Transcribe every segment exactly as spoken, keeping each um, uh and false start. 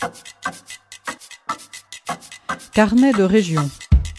Carnet de région.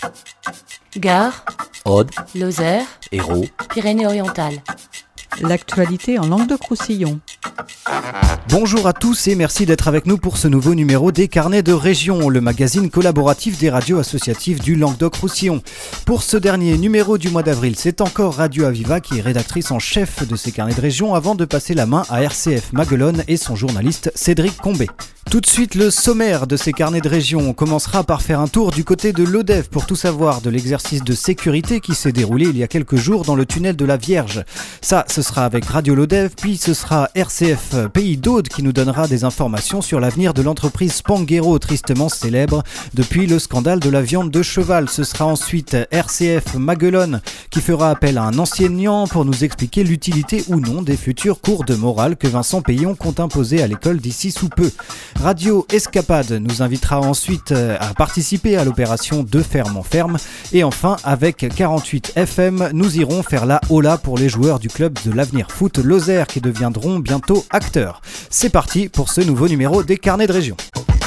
Gard, Aude, Lozère, Hérault, Pyrénées-Orientales. L'actualité en Languedoc-Roussillon. Bonjour à tous et merci d'être avec nous pour ce nouveau numéro des Carnets de Région, le magazine collaboratif des radios associatives du Languedoc-Roussillon. Pour ce dernier numéro du mois d'avril, c'est encore Radio Aviva qui est rédactrice en chef de ces Carnets de Région avant de passer la main à R C F Maguelone et son journaliste Cédric Combé. Tout de suite, le sommaire de ces Carnets de Région. On commencera par faire un tour du côté de l'Odève pour tout savoir de l'exercice de sécurité qui s'est déroulé il y a quelques jours dans le tunnel de la Vierge. Ça, ce sera avec Radio l'Odève, puis ce sera R C F Pays d'Aude qui nous donnera des informations sur l'avenir de l'entreprise Spanghero, tristement célèbre depuis le scandale de la viande de cheval. Ce sera ensuite R C F Maguelone qui fera appel à un enseignant pour nous expliquer l'utilité ou non des futurs cours de morale que Vincent Payon compte imposer à l'école d'ici sous peu. Radio Escapade nous invitera ensuite à participer à l'opération De Ferme en Ferme. Et enfin, avec quarante-huit F M, nous irons faire la hola pour les joueurs du club de l'Avenir Foot Lozère qui deviendront bientôt acteurs. C'est parti pour ce nouveau numéro des Carnets de Région.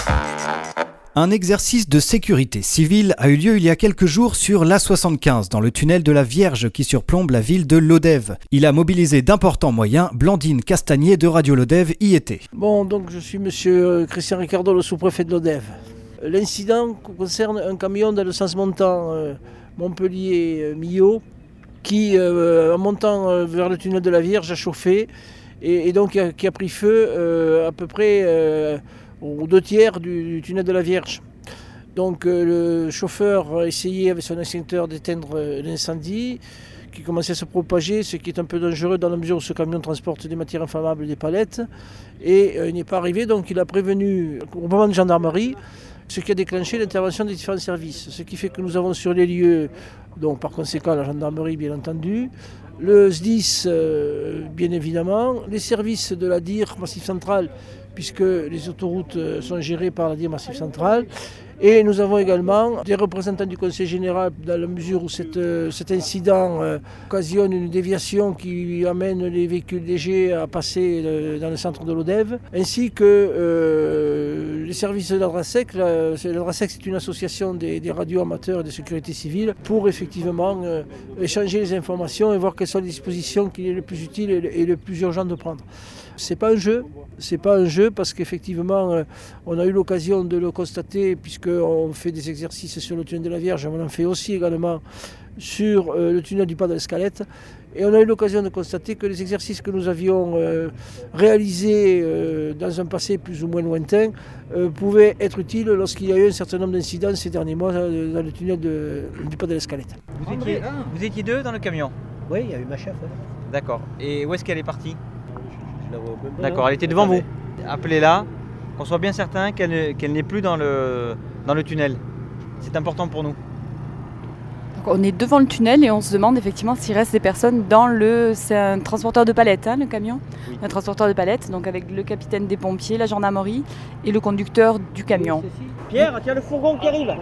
Un exercice de sécurité civile a eu lieu il y a quelques jours sur l'A soixante-quinze, dans le tunnel de la Vierge qui surplombe la ville de l'Odève. Il a mobilisé d'importants moyens. Blandine Castagnier de Radio l'Odève y était. Bon, donc je suis monsieur Christian Ricardo, le sous-préfet de l'Odève. L'incident concerne un camion dans le sens montant euh, Montpellier-Millau qui, euh, en montant euh, vers le tunnel de la Vierge, a chauffé et, et donc qui a, qui a pris feu euh, à peu près euh, aux deux tiers du, du tunnel de la Vierge. Donc euh, le chauffeur a essayé avec son extincteur d'éteindre euh, l'incendie qui commençait à se propager, ce qui est un peu dangereux dans la mesure où ce camion transporte des matières inflammables, des palettes, et euh, il n'est pas arrivé, donc il a prévenu le groupement de gendarmerie, ce qui a déclenché l'intervention des différents services. Ce qui fait que nous avons sur les lieux, donc par conséquent la gendarmerie bien entendu, le S D I S euh, bien évidemment, les services de la D I R Massif Central, puisque les autoroutes sont gérées par la D I R Massif Central. Et nous avons également des représentants du Conseil général dans la mesure où cette, cet incident euh, occasionne une déviation qui amène les véhicules légers à passer euh, dans le centre de l'Odève, ainsi que euh, les services de l'Adrasec. L'Adrasec, c'est une association des, des radios amateurs et de sécurité civile pour effectivement euh, échanger les informations et voir quelles sont les dispositions qu'il est le plus utile et le, et le plus urgent de prendre. C'est pas un jeu, c'est pas un jeu parce qu'effectivement euh, on a eu l'occasion de le constater puisqu'on fait des exercices sur le tunnel de la Vierge, on en fait aussi également sur euh, le tunnel du Pas de l'Escalette. Et on a eu l'occasion de constater que les exercices que nous avions euh, réalisés euh, dans un passé plus ou moins lointain euh, pouvaient être utiles lorsqu'il y a eu un certain nombre d'incidents ces derniers mois euh, dans le tunnel de, du Pas de l'Escalette. Vous étiez, vous étiez deux dans le camion ? Oui, il y a eu ma chef. Ouais. D'accord. Et où est-ce qu'elle est partie ? Je la vois même pas. D'accord, elle était devant vous. Appelez-la, qu'on soit bien certain qu'elle, qu'elle n'est plus dans le, dans le tunnel. C'est important pour nous. Donc on est devant le tunnel et on se demande effectivement s'il reste des personnes dans le... C'est un transporteur de palettes, hein, le camion. Oui. Un transporteur de palettes, donc avec le capitaine des pompiers, la gendarmerie et le conducteur du camion. Pierre, tiens le fourgon qui arrive.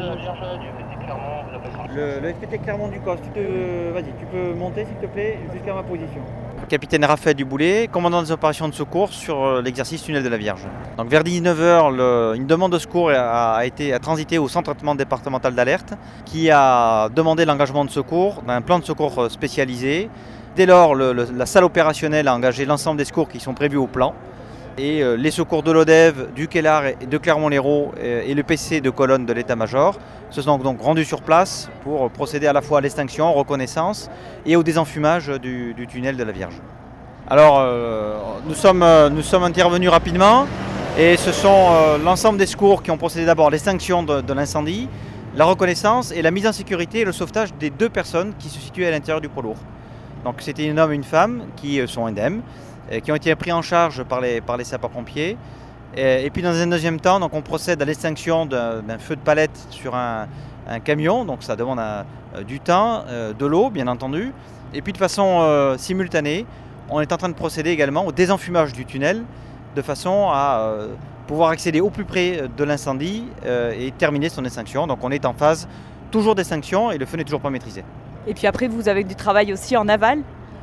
Le, le F P T Clermont du C O S, tu, te, vas-y, tu peux monter s'il te plaît jusqu'à ma position. Capitaine Raphaël Duboulet, commandant des opérations de secours sur l'exercice tunnel de la Vierge. Donc vers dix-neuf heures, le, une demande de secours a, a été a transité au centre de traitement départemental d'alerte qui a demandé l'engagement de secours d'un plan de secours spécialisé. Dès lors, le, le, la salle opérationnelle a engagé l'ensemble des secours qui sont prévus au plan. Et euh, les secours de l'Odève, du Kellar et de Clermont-Lérault euh, et le P C de colonne de l'état-major se sont donc rendus sur place pour procéder à la fois à l'extinction, reconnaissance et au désenfumage du, du tunnel de la Vierge. Alors euh, nous, sommes, euh, nous sommes intervenus rapidement et ce sont euh, l'ensemble des secours qui ont procédé d'abord à l'extinction de, de l'incendie, la reconnaissance et la mise en sécurité et le sauvetage des deux personnes qui se situaient à l'intérieur du poids lourd. Donc c'était un homme et une femme qui sont indemnes, qui ont été pris en charge par les, par les sapeurs-pompiers. Et, et puis dans un deuxième temps, donc on procède à l'extinction d'un, d'un feu de palette sur un, un camion, donc ça demande un, du temps, euh, de l'eau bien entendu. Et puis de façon euh, simultanée, on est en train de procéder également au désenfumage du tunnel de façon à euh, pouvoir accéder au plus près de l'incendie euh, et terminer son extinction. Donc on est en phase toujours d'extinction et le feu n'est toujours pas maîtrisé. Et puis après, vous avez du travail aussi en aval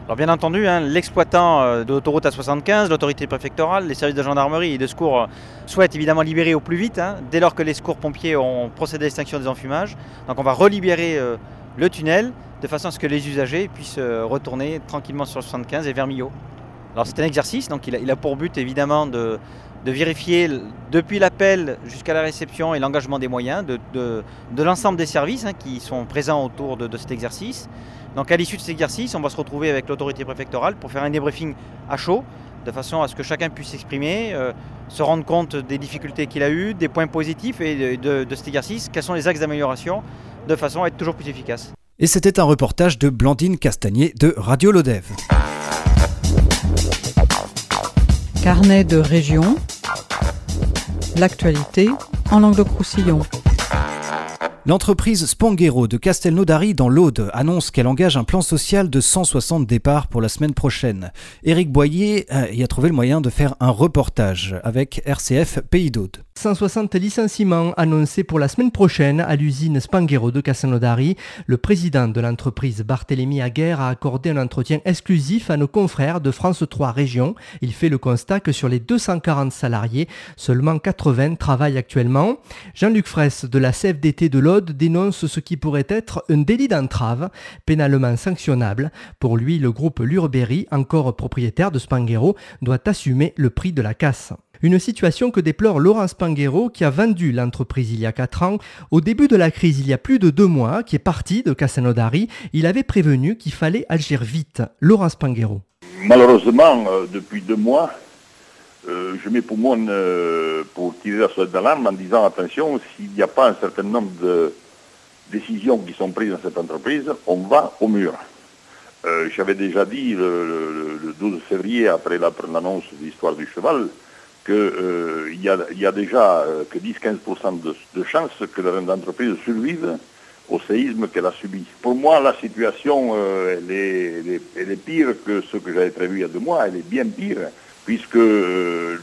Alors bien entendu, hein, l'exploitant euh, de l'autoroute A soixante-quinze, l'autorité préfectorale, les services de gendarmerie et de secours euh, souhaitent évidemment libérer au plus vite, hein, dès lors que les secours pompiers ont procédé à l'extinction des enfumages. Donc on va relibérer euh, le tunnel de façon à ce que les usagers puissent euh, retourner tranquillement sur le soixante-quinze et vers Millau. Alors c'est un exercice, donc il a, il a pour but évidemment de, de vérifier depuis l'appel jusqu'à la réception et l'engagement des moyens de, de, de l'ensemble des services hein, qui sont présents autour de, de cet exercice. Donc à l'issue de cet exercice, on va se retrouver avec l'autorité préfectorale pour faire un débriefing à chaud, de façon à ce que chacun puisse s'exprimer, euh, se rendre compte des difficultés qu'il a eues, des points positifs et de, de, de cet exercice, quels sont les axes d'amélioration, de façon à être toujours plus efficace. Et c'était un reportage de Blandine Castagnier de Radio Lodève. Carnet de région, l'actualité en Languedoc-Roussillon. L'entreprise Spanghero de Castelnaudary dans l'Aude annonce qu'elle engage un plan social de cent soixante départs pour la semaine prochaine. Éric Boyer euh, y a trouvé le moyen de faire un reportage avec R C F Pays d'Aude. cent soixante licenciements annoncés pour la semaine prochaine à l'usine Spanghero de Castelnaudary. Le président de l'entreprise, Barthélémy Aguerre, a accordé un entretien exclusif à nos confrères de France trois Régions. Il fait le constat que sur les deux cent quarante salariés, seulement quatre-vingts travaillent actuellement. Jean-Luc Fraisse de la C F D T de l'Aude dénonce ce qui pourrait être un délit d'entrave, pénalement sanctionnable. Pour lui, le groupe Lurberry, encore propriétaire de Spanghero, doit assumer le prix de la casse. Une situation que déplore Laurent Spanghero qui a vendu l'entreprise il y a quatre ans. Au début de la crise, il y a plus de deux mois, qui est parti de Castelnaudary, il avait prévenu qu'il fallait agir vite. Laurent Spanghero. Malheureusement, euh, depuis deux mois, euh, je m'époumonne euh, pour tirer la sonnette d'alarme en disant attention, s'il n'y a pas un certain nombre de décisions qui sont prises dans cette entreprise, on va au mur. Euh, j'avais déjà dit le, le, le douze février, après la, l'annonce de l'histoire du cheval, qu'il euh, y, y a déjà euh, que dix à quinze pour cent de, de chances que l'entreprise survive au séisme qu'elle a subi. Pour moi, la situation, euh, elle, est, elle, est, elle est pire que ce que j'avais prévu il y a deux mois, elle est bien pire, puisque euh,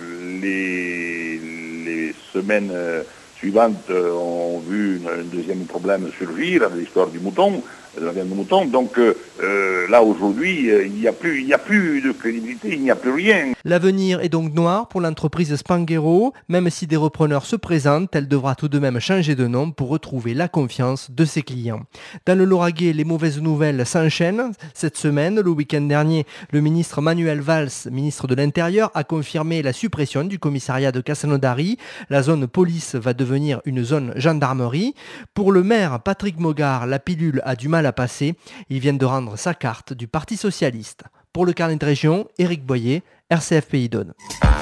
les, les semaines euh, suivantes euh, ont vu une, un deuxième problème surgir avec l'histoire du mouton, de la viande de mouton. Donc euh, là, aujourd'hui, euh, il n'y a plus, il n'y a plus de crédibilité, il n'y a plus rien. L'avenir est donc noir pour l'entreprise Spanghero. Même si des repreneurs se présentent, elle devra tout de même changer de nom pour retrouver la confiance de ses clients. Dans le Lauragais, les mauvaises nouvelles s'enchaînent. Cette semaine, le week-end dernier, le ministre Manuel Valls, ministre de l'Intérieur, a confirmé la suppression du commissariat de Castelnaudary. La zone police va devenir une zone gendarmerie. Pour le maire Patrick Mogard, la pilule a du mal à passer. Il vient de rendre sa carte du Parti Socialiste. Pour le carnet de région, Éric Boyer, R C F Pays d'Aude.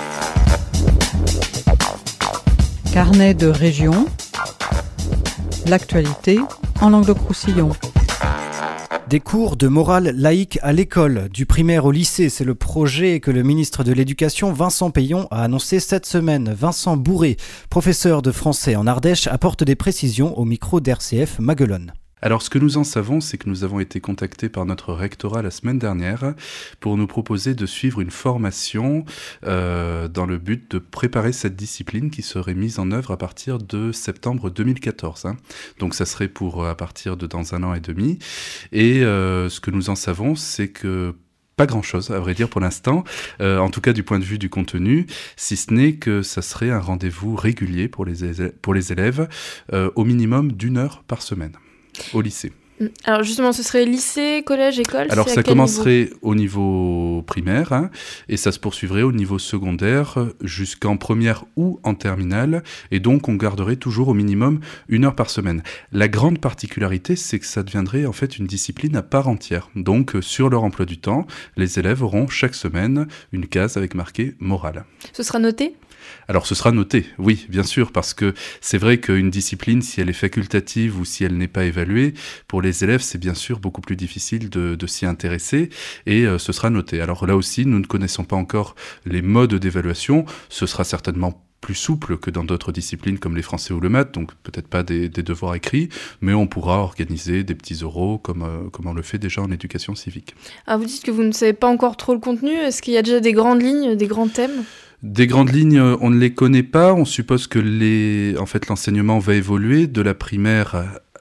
Carnet de région, l'actualité en Languedoc-Roussillon. Des cours de morale laïque à l'école, du primaire au lycée, c'est le projet que le ministre de l'Éducation, Vincent Payon, a annoncé cette semaine. Vincent Bourré, professeur de français en Ardèche, apporte des précisions au micro d'R C F Maguelone. Alors ce que nous en savons, c'est que nous avons été contactés par notre rectorat la semaine dernière pour nous proposer de suivre une formation euh, dans le but de préparer cette discipline qui serait mise en œuvre à partir de septembre deux mille quatorze. Hein. Donc ça serait pour à partir de dans un an et demi. Et euh, ce que nous en savons, c'est que pas grand-chose, à vrai dire, pour l'instant, euh, en tout cas du point de vue du contenu, si ce n'est que ça serait un rendez-vous régulier pour les, élèves, pour les élèves, euh, au minimum d'une heure par semaine. Au lycée. Alors justement, ce serait lycée, collège, école. Alors ça commencerait niveau au niveau primaire hein, et ça se poursuivrait au niveau secondaire jusqu'en première ou en terminale et donc on garderait toujours au minimum une heure par semaine. La grande particularité, c'est que ça deviendrait en fait une discipline à part entière. Donc sur leur emploi du temps, les élèves auront chaque semaine une case avec marqué morale. Ce sera noté ? Alors ce sera noté, oui, bien sûr, parce que c'est vrai qu'une discipline, si elle est facultative ou si elle n'est pas évaluée, pour les élèves, c'est bien sûr beaucoup plus difficile de, de s'y intéresser et euh, ce sera noté. Alors là aussi, nous ne connaissons pas encore les modes d'évaluation, ce sera certainement plus souple que dans d'autres disciplines comme les français ou le maths, donc peut-être pas des, des devoirs écrits, mais on pourra organiser des petits oraux comme, euh, comme on le fait déjà en éducation civique. Ah, vous dites que vous ne savez pas encore trop le contenu, est-ce qu'il y a déjà des grandes lignes, des grands thèmes ? Des grandes lignes, on ne les connaît pas. On suppose que les, en fait, l'enseignement va évoluer de la primaire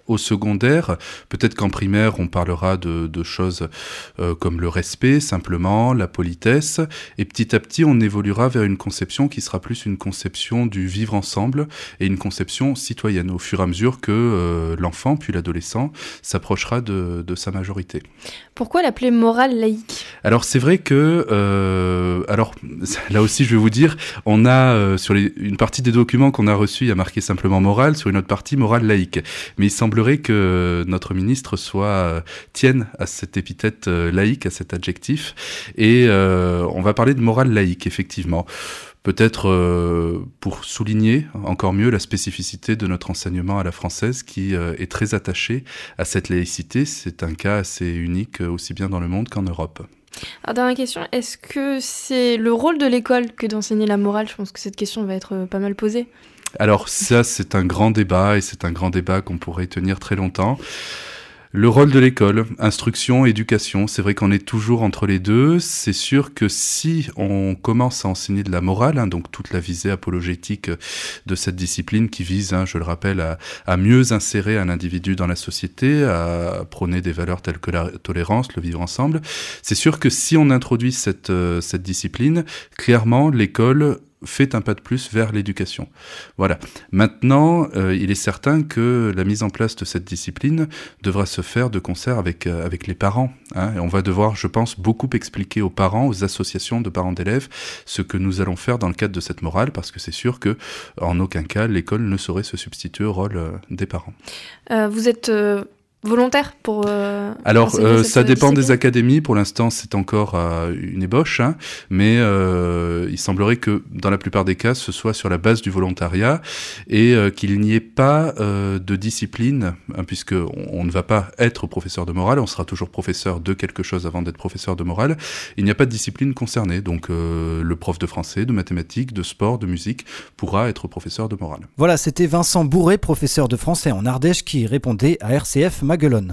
au secondaire. Peut-être qu'en primaire, on parlera de, de choses euh, comme le respect, simplement, la politesse. Et petit à petit, on évoluera vers une conception qui sera plus une conception du vivre ensemble et une conception citoyenne, au fur et à mesure que euh, l'enfant, puis l'adolescent, s'approchera de, de sa majorité. Pourquoi l'appeler morale laïque ? Alors c'est vrai que, euh, alors là aussi je vais vous dire, on a euh, sur les, une partie des documents qu'on a reçus, il y a marqué simplement morale, sur une autre partie morale laïque. Mais il semblerait que notre ministre soit euh, tienne à cette épithète euh, laïque, à cet adjectif, et euh, on va parler de morale laïque effectivement. Peut-être euh, pour souligner encore mieux la spécificité de notre enseignement à la française qui euh, est très attaché à cette laïcité. C'est un cas assez unique aussi bien dans le monde qu'en Europe. Alors, dernière question, est-ce que c'est le rôle de l'école que d'enseigner la morale ? Je pense que cette question va être pas mal posée. Alors ça, c'est un grand débat et c'est un grand débat qu'on pourrait tenir très longtemps. Le rôle de l'école, instruction, éducation, c'est vrai qu'on est toujours entre les deux. C'est sûr que si on commence à enseigner de la morale, hein, donc toute la visée apologétique de cette discipline qui vise, hein, je le rappelle, à, à mieux insérer un individu dans la société, à prôner des valeurs telles que la tolérance, le vivre ensemble, c'est sûr que si on introduit cette, euh, cette discipline, clairement l'école fait un pas de plus vers l'éducation. Voilà. Maintenant, euh, il est certain que la mise en place de cette discipline devra se faire de concert avec euh, avec les parents. Hein, et on va devoir, je pense, beaucoup expliquer aux parents, aux associations de parents d'élèves, ce que nous allons faire dans le cadre de cette morale, parce que c'est sûr que, en aucun cas, l'école ne saurait se substituer au rôle euh, des parents. Euh, vous êtes euh... volontaire pour euh, Alors, euh, ça dépend discipline. des académies. Pour l'instant, c'est encore euh, une ébauche, hein, mais euh, il semblerait que, dans la plupart des cas, ce soit sur la base du volontariat et euh, qu'il n'y ait pas euh, de discipline, hein, puisque on, on ne va pas être professeur de morale, on sera toujours professeur de quelque chose avant d'être professeur de morale. Il n'y a pas de discipline concernée, donc euh, le prof de français, de mathématiques, de sport, de musique pourra être professeur de morale. Voilà, c'était Vincent Bourret, professeur de français en Ardèche, qui répondait à R C F Maguelone.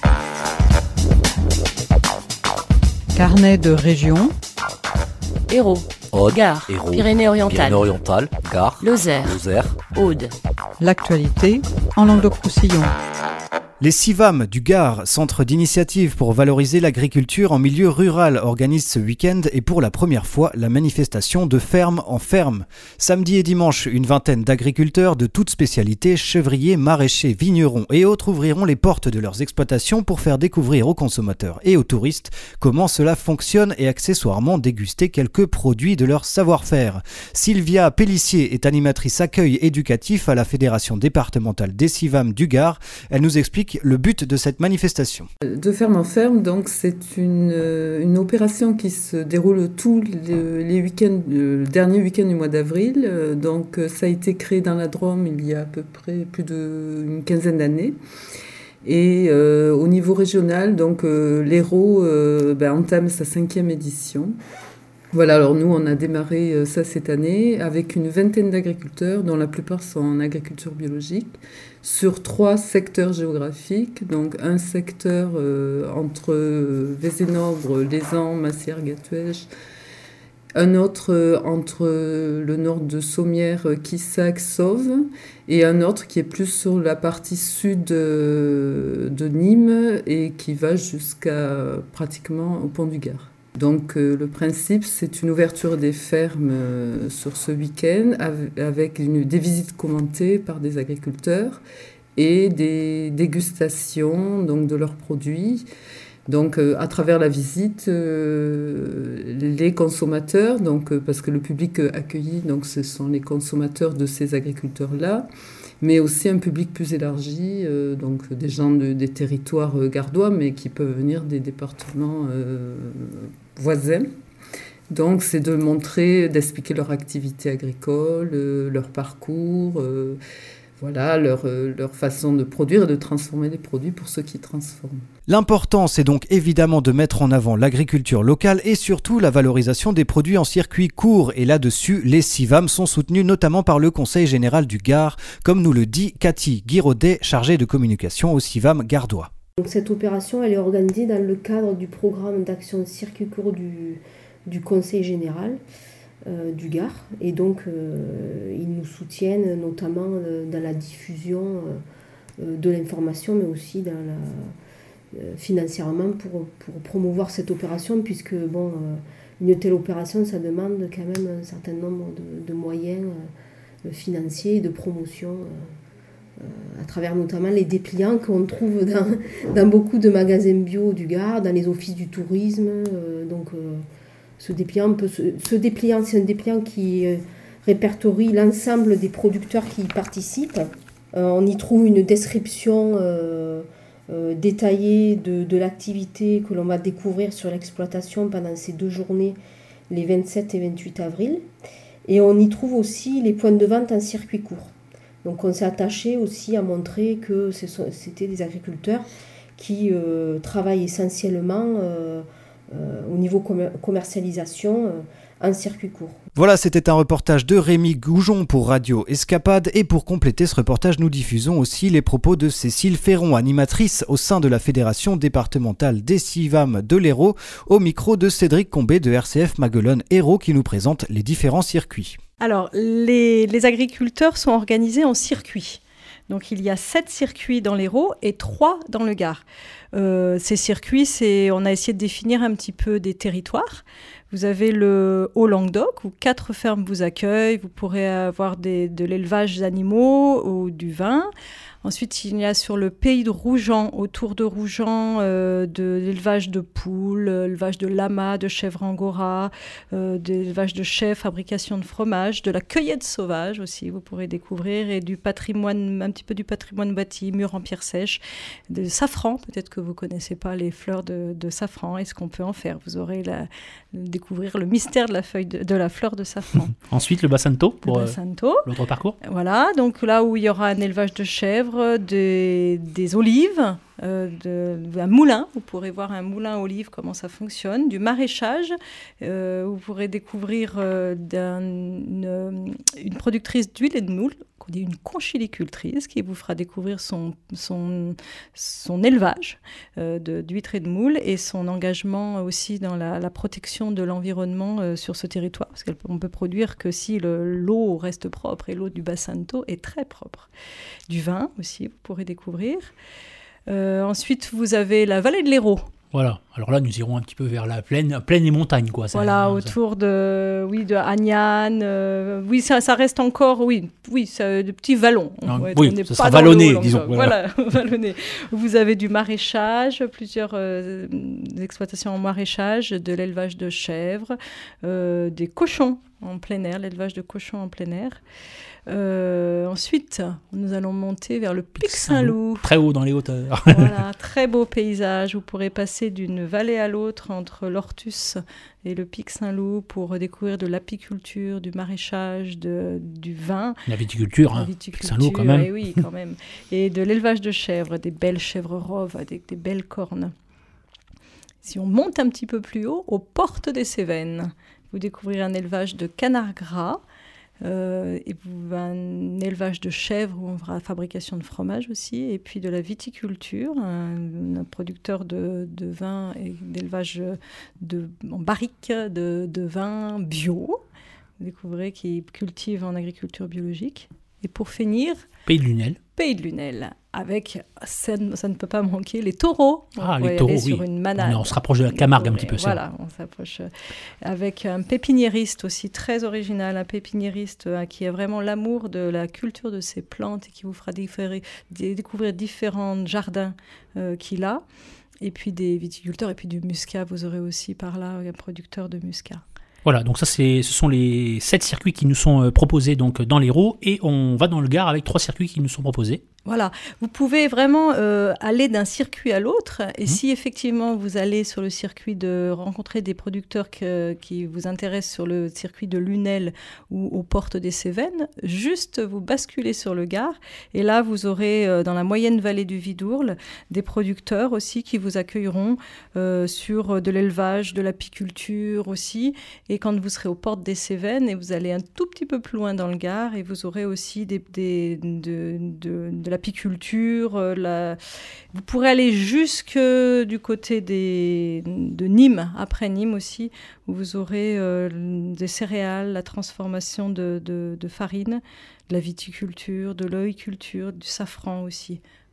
Carnet de région. Hérault, Aude, Gard, Hérault, Pyrénées-Orientales, Pyrénées-Orientales, Gard, Lozère, Lozère, Aude. L'actualité en Languedoc-Roussillon. Les CIVAM du Gard, centre d'initiative pour valoriser l'agriculture en milieu rural, organisent ce week-end et pour la première fois la manifestation de ferme en ferme. Samedi et dimanche, une vingtaine d'agriculteurs de toutes spécialités, chevriers, maraîchers, vignerons et autres ouvriront les portes de leurs exploitations pour faire découvrir aux consommateurs et aux touristes comment cela fonctionne et accessoirement déguster quelques produits de leur savoir-faire. Sylvia Pellissier est animatrice accueil éducatif à la Fédération départementale des CIVAM du Gard. Elle nous explique le but de cette manifestation. De ferme en ferme, donc c'est une, une opération qui se déroule tous les, les week-ends, le dernier week-end du mois d'avril. Donc ça a été créé dans la Drôme il y a à peu près plus d'une quinzaine d'années. Et euh, au niveau régional, donc euh, l'Hérault euh, ben, entame sa cinquième édition. Voilà, alors nous on a démarré euh, ça cette année avec une vingtaine d'agriculteurs, dont la plupart sont en agriculture biologique, sur trois secteurs géographiques. Donc un secteur euh, entre Vézénobre, Lézan, Massière-Gatuèche, un autre euh, entre le nord de Sommières, Quissac, Sauve, et un autre qui est plus sur la partie sud euh, de Nîmes et qui va jusqu'à pratiquement au Pont du Gard. Donc euh, le principe, c'est une ouverture des fermes euh, sur ce week-end av- avec une, des visites commentées par des agriculteurs et des dégustations donc, de leurs produits. Donc euh, à travers la visite, euh, les consommateurs, donc, euh, parce que le public accueilli, donc, ce sont les consommateurs de ces agriculteurs-là, mais aussi un public plus élargi, euh, donc des gens de, des territoires euh, gardois, mais qui peuvent venir des départements euh, voisins. Donc c'est de montrer, d'expliquer leur activité agricole, euh, leur parcours, euh, voilà, leur, euh, leur façon de produire et de transformer les produits pour ceux qui transforment. L'important, c'est donc évidemment de mettre en avant l'agriculture locale et surtout la valorisation des produits en circuit court. Et là-dessus, les CIVAM sont soutenus notamment par le Conseil général du Gard, comme nous le dit Cathy Guiraudet, chargée de communication au CIVAM gardois. Donc cette opération, elle est organisée dans le cadre du programme d'action circuit court du, du Conseil général euh, du Gard. Et donc, euh, ils nous soutiennent notamment euh, dans la diffusion euh, de l'information, mais aussi dans la, euh, financièrement pour, pour promouvoir cette opération, puisque bon, euh, une telle opération, ça demande quand même un certain nombre de, de moyens euh, financiers et de promotion, euh, euh, à travers notamment les dépliants qu'on trouve dans, dans beaucoup de magasins bio du Gard, dans les offices du tourisme. Euh, donc, euh, ce dépliant, peut se, ce dépliant, c'est un dépliant qui euh, répertorie l'ensemble des producteurs qui y participent. Euh, on y trouve une description euh, euh, détaillée de, de l'activité que l'on va découvrir sur l'exploitation pendant ces deux journées, les vingt-sept et vingt-huit avril. Et on y trouve aussi les points de vente en circuit court. Donc on s'est attaché aussi à montrer que c'était des agriculteurs qui euh, travaillent essentiellement euh, euh, au niveau commer- commercialisation euh, en circuit court. Voilà, c'était un reportage de Rémi Goujon pour Radio Escapade. Et pour compléter ce reportage, nous diffusons aussi les propos de Cécile Ferron, animatrice au sein de la Fédération départementale des CIVAM de l'Hérault, au micro de Cédric Combet de R C F Maguelone Hérault, qui nous présente les différents circuits. Alors, les, les agriculteurs sont organisés en circuits. Donc, il y a sept circuits dans l'Hérault et trois dans le Gard. Euh, ces circuits, c'est, on a essayé de définir un petit peu des territoires. Vous avez le Haut-Languedoc, où quatre fermes vous accueillent. Vous pourrez avoir des, de l'élevage d'animaux ou du vin. Ensuite, il y a sur le pays de Rougeant, autour de Rougeant, euh, de l'élevage de poules, l'élevage de lamas, de chèvres angora, euh, de l'élevage de chèvres, fabrication de fromage, de la cueillette sauvage aussi, vous pourrez découvrir, et du patrimoine, un petit peu du patrimoine bâti, murs en pierre sèche, de safran, peut-être que vous ne connaissez pas les fleurs de, de safran et ce qu'on peut en faire. Vous aurez la, découvrir le mystère de la, feuille de, de la fleur de safran. Ensuite, le Bassanto pour le Bassanto. Euh, l'autre parcours. Voilà, donc là où il y aura un élevage de chèvres, Des, des olives, euh, de, un moulin, vous pourrez voir un moulin à olives, comment ça fonctionne, du maraîchage, euh, vous pourrez découvrir euh, d'un, une, une productrice d'huile et de moule, qu'on dit une conchilicultrice, qui vous fera découvrir son, son, son élevage euh, de, d'huîtres et de moules et son engagement aussi dans la, la protection de l'environnement euh, sur ce territoire, parce qu'on peut produire que si le, l'eau reste propre, et l'eau du Bassanto est très propre. Du vin aussi, vous pourrez découvrir. Euh, ensuite, vous avez la vallée de l'Hérault. Voilà, alors là, nous irons un petit peu vers la plaine, plaine et montagne, quoi. Ça, voilà, ça. autour de, oui, de Agnan. Euh, oui, ça, ça reste encore, oui, oui, ça, de petits vallons. Non, ouais, oui, ça sera vallonné, le disons. Voilà, voilà vallonné. Vous avez du maraîchage, plusieurs euh, exploitations en maraîchage, de l'élevage de chèvres, euh, des cochons en plein air, l'élevage de cochons en plein air. Euh, ensuite, nous allons monter vers le Pic Saint-Loup. Très haut dans les hauteurs. Voilà, très beau paysage. Vous pourrez passer d'une vallée à l'autre entre l'Ortus et le Pic Saint-Loup pour découvrir de l'apiculture, du maraîchage, de, du vin. La viticulture, hein. Pic Saint-Loup quand même. Et oui, quand même. Et de l'élevage de chèvres, des belles chèvres roves avec des belles cornes. Si on monte un petit peu plus haut, aux portes des Cévennes, vous découvrirez un élevage de canards gras. Euh, et un élevage de chèvres où on fera la fabrication de fromage aussi, et puis de la viticulture, un, un producteur de, de vin et d'élevage de, en barrique de, de vin bio, vous découvrez qui cultive en agriculture biologique. Et pour finir, Pays de Lunel. Pays de Lunel, avec, ça, ça ne peut pas manquer, les taureaux. Ah, les taureaux, oui. Sur une manade. On, on se rapproche de la Camargue un petit peu. Voilà, ça. On s'approche. Avec un pépiniériste aussi très original, un pépiniériste euh, qui a vraiment l'amour de la culture de ces plantes et qui vous fera découvrir, découvrir différents jardins euh, qu'il a. Et puis des viticulteurs, et puis du muscat, vous aurez aussi par là un producteur de muscat. Voilà, donc ça, c'est, ce sont les sept circuits qui nous sont proposés donc, dans l'Hérault, et on va dans le Gard avec trois circuits qui nous sont proposés. Voilà, vous pouvez vraiment euh, aller d'un circuit à l'autre, et mmh. si effectivement vous allez sur le circuit de rencontrer des producteurs que, qui vous intéressent sur le circuit de Lunel ou aux portes des Cévennes, juste vous basculez sur le Gard, et là vous aurez euh, dans la moyenne vallée du Vidourle des producteurs aussi qui vous accueilleront euh, sur de l'élevage, de l'apiculture aussi, et quand vous serez aux portes des Cévennes, et vous allez un tout petit peu plus loin dans le Gard, et vous aurez aussi des, des, de, de, de la l'apiculture, la... vous pourrez aller jusque du côté des... de Nîmes, après Nîmes aussi, où vous aurez euh, des céréales, la transformation de, de, de farine, de la viticulture, de l'oïculture, du safran aussi.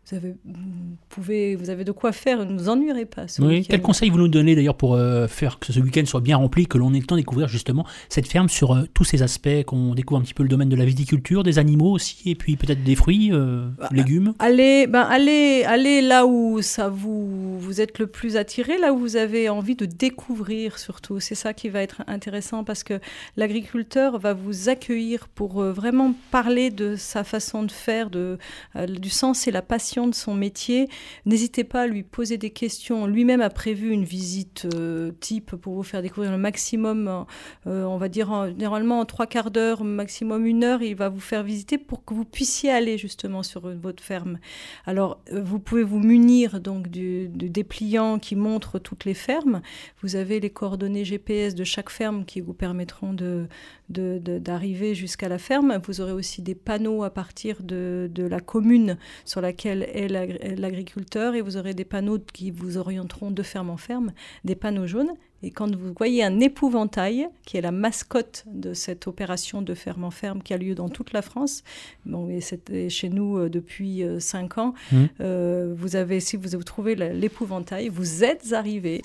vous avez, vous pouvez, vous avez de quoi faire, ne vous ennuierez pas. Ce oui, week-end. quel conseil vous nous donnez d'ailleurs pour euh, faire que ce week-end soit bien rempli, que l'on ait le temps de découvrir justement cette ferme sur euh, tous ces aspects, qu'on découvre un petit peu le domaine de la viticulture, des animaux aussi, et puis peut-être des fruits, euh, bah, légumes. Allez, ben allez, allez là où ça vous, vous êtes le plus attiré, là où vous avez envie de découvrir surtout. C'est ça qui va être intéressant parce que l'agriculteur va vous accueillir pour euh, vraiment parler de sa façon de faire, de, euh, du sens et la passion de son métier. N'hésitez pas à lui poser des questions. Lui-même a prévu une visite euh, type pour vous faire découvrir le maximum, euh, on va dire en, généralement en trois quarts d'heure, maximum une heure, il va vous faire visiter pour que vous puissiez aller justement sur votre ferme. Alors, euh, vous pouvez vous munir donc du, du dépliant qui montre toutes les fermes. Vous avez les coordonnées G P S de chaque ferme qui vous permettront de, de, de, d'arriver jusqu'à la ferme. Vous aurez aussi des panneaux à partir de, de la commune sur laquelle est l'agriculteur et vous aurez des panneaux qui vous orienteront de ferme en ferme, des panneaux jaunes. Et quand vous voyez un épouvantail, qui est la mascotte de cette opération de ferme en ferme qui a lieu dans toute la France, bon, et c'est chez nous euh, depuis euh, cinq ans, mmh. euh, vous avez, si vous, vous trouvez l'épouvantail, vous êtes arrivé.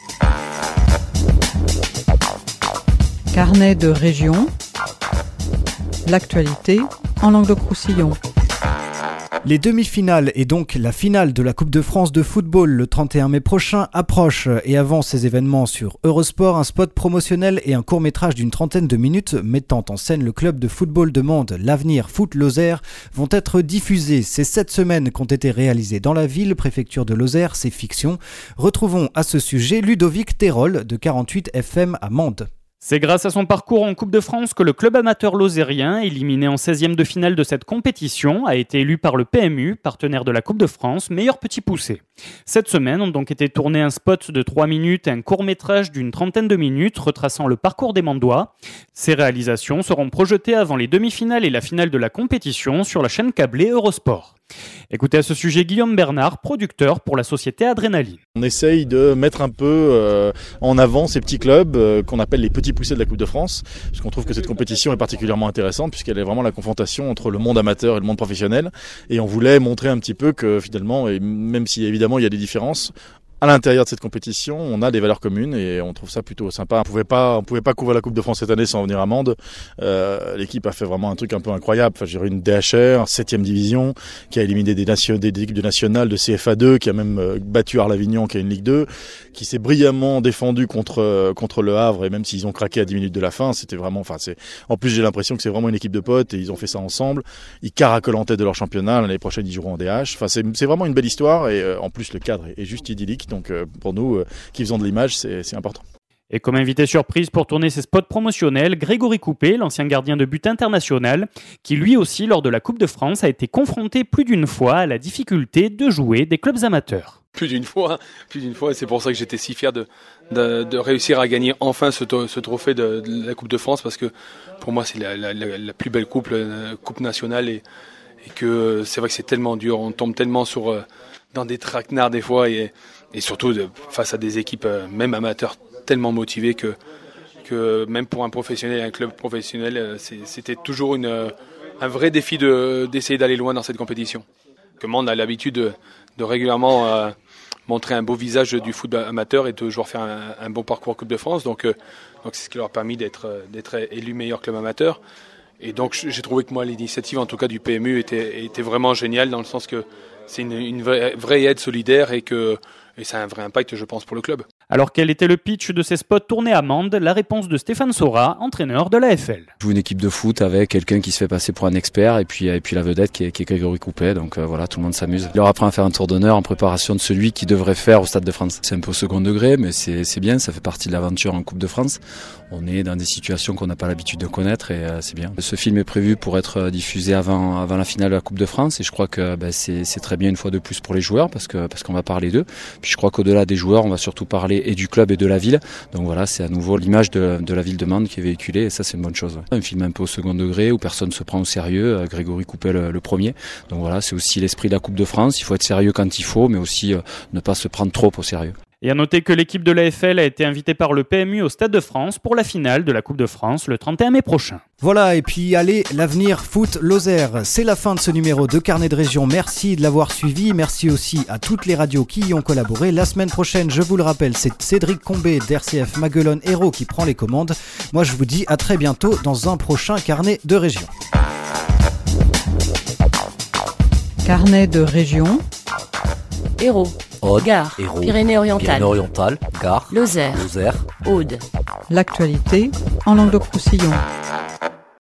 Carnet de région, l'actualité en Languedoc-Roussillon. Les demi-finales et donc la finale de la Coupe de France de football le trente et un mai prochain approchent. Et avant ces événements sur Eurosport, un spot promotionnel et un court-métrage d'une trentaine de minutes mettant en scène le club de football de Mende, l'Avenir Foot Lozère, vont être diffusés. Ces sept semaines qu'ont été réalisées dans la ville, préfecture de Lozère, c'est fiction. Retrouvons à ce sujet Ludovic Terol de quarante-huit F M à Mende. C'est grâce à son parcours en Coupe de France que le club amateur lozérien, éliminé en seizième de finale de cette compétition, a été élu par le P M U, partenaire de la Coupe de France, meilleur petit poussé. Cette semaine ont donc été tournés un spot de trois minutes et un court-métrage d'une trentaine de minutes retraçant le parcours des Mandois. Ces réalisations seront projetées avant les demi-finales et la finale de la compétition sur la chaîne câblée Eurosport. Écoutez à ce sujet Guillaume Bernard, producteur pour la société Adrénaline. On essaye de mettre un peu euh, en avant ces petits clubs euh, qu'on appelle les petits poussés de la Coupe de France, parce qu'on trouve que cette compétition est particulièrement intéressante puisqu'elle est vraiment la confrontation entre le monde amateur et le monde professionnel, et on voulait montrer un petit peu que finalement, et même si évidemment il y a des différences, à l'intérieur de cette compétition, on a des valeurs communes et on trouve ça plutôt sympa. On pouvait pas, on pouvait pas couvrir la Coupe de France cette année sans venir à Mende. Euh, l'équipe a fait vraiment un truc un peu incroyable. Enfin, j'ai eu une D H R, septième division, qui a éliminé des, nation, des, des équipes de nationale, de C F A deux, qui a même euh, battu Arles-Avignon, qui a une Ligue deux, qui s'est brillamment défendu contre euh, contre Le Havre, et même s'ils ont craqué à dix minutes de la fin, c'était vraiment, enfin, c'est, en plus j'ai l'impression que c'est vraiment une équipe de potes et ils ont fait ça ensemble. Ils caracolent en tête de leur championnat. L'année prochaine, ils joueront en D H. Enfin, c'est, c'est vraiment une belle histoire et euh, en plus le cadre est juste idyllique. Donc euh, pour nous euh, qui faisons de l'image, c'est, c'est important. Et comme invité surprise pour tourner ses spots promotionnels, Grégory Coupé, l'ancien gardien de but international, qui lui aussi, lors de la Coupe de France, a été confronté plus d'une fois à la difficulté de jouer des clubs amateurs. Plus d'une fois, plus d'une fois, et c'est pour ça que j'étais si fier de, de, de réussir à gagner enfin ce, ce trophée de, de la Coupe de France, parce que pour moi c'est la, la, la plus belle coupe, la coupe nationale, et, et que c'est vrai que c'est tellement dur, on tombe tellement sur, dans des traquenards des fois, et, et surtout de, face à des équipes, même amateurs, tellement motivées que, que même pour un professionnel, un club professionnel, c'est, c'était toujours une, un vrai défi de, d'essayer d'aller loin dans cette compétition. Que Mende a l'habitude de, de régulièrement euh, montrer un beau visage du football amateur et de toujours faire un, un bon parcours en Coupe de France. Donc, euh, donc c'est ce qui leur a permis d'être, d'être élu meilleur club amateur. Et donc j'ai trouvé que moi l'initiative en tout cas du P M U était, était vraiment géniale, dans le sens que c'est une, une vraie, vraie aide solidaire et que et ça a un vrai impact, je pense, pour le club. Alors quel était le pitch de ces spots tournés à Mende? La réponse de Stéphane Sora, entraîneur de l'A F L. Je joue une équipe de foot avec quelqu'un qui se fait passer pour un expert et puis, et puis la vedette qui est, qui est Grégory Coupé. Donc euh, voilà, tout le monde s'amuse. Il leur apprend à faire un tour d'honneur en préparation de celui qui devrait faire au Stade de France. C'est un peu au second degré, mais c'est, c'est bien, ça fait partie de l'aventure en Coupe de France. On est dans des situations qu'on n'a pas l'habitude de connaître et euh, c'est bien. Ce film est prévu pour être diffusé avant, avant la finale de la Coupe de France et je crois que bah, c'est, c'est très bien une fois de plus pour les joueurs parce, que, parce qu'on va parler d'eux. Puis je crois qu'au-delà des joueurs, on va surtout parler et du club et de la ville. Donc voilà, c'est à nouveau l'image de, de la ville de Mende qui est véhiculée et ça c'est une bonne chose. Un film un peu au second degré où personne ne se prend au sérieux, Grégory Coupé le, le premier. Donc voilà, c'est aussi l'esprit de la Coupe de France, il faut être sérieux quand il faut, mais aussi euh, ne pas se prendre trop au sérieux. Et à noter que l'équipe de l'A F L a été invitée par le P M U au Stade de France pour la finale de la Coupe de France le trente et un mai prochain. Voilà, et puis allez, l'avenir foot Lozère. C'est la fin de ce numéro de Carnet de Région. Merci de l'avoir suivi. Merci aussi à toutes les radios qui y ont collaboré. La semaine prochaine, je vous le rappelle, c'est Cédric Combé d'R C F Maguelone Hérault qui prend les commandes. Moi, je vous dis à très bientôt dans un prochain Carnet de Région. Carnet de Région. Hérault. Aude, Gard. Hérault, Pyrénées-Orientales. Pyrénées-Orientales, Gard, Lozère. Lozère, Aude. L'actualité en Languedoc-Roussillon.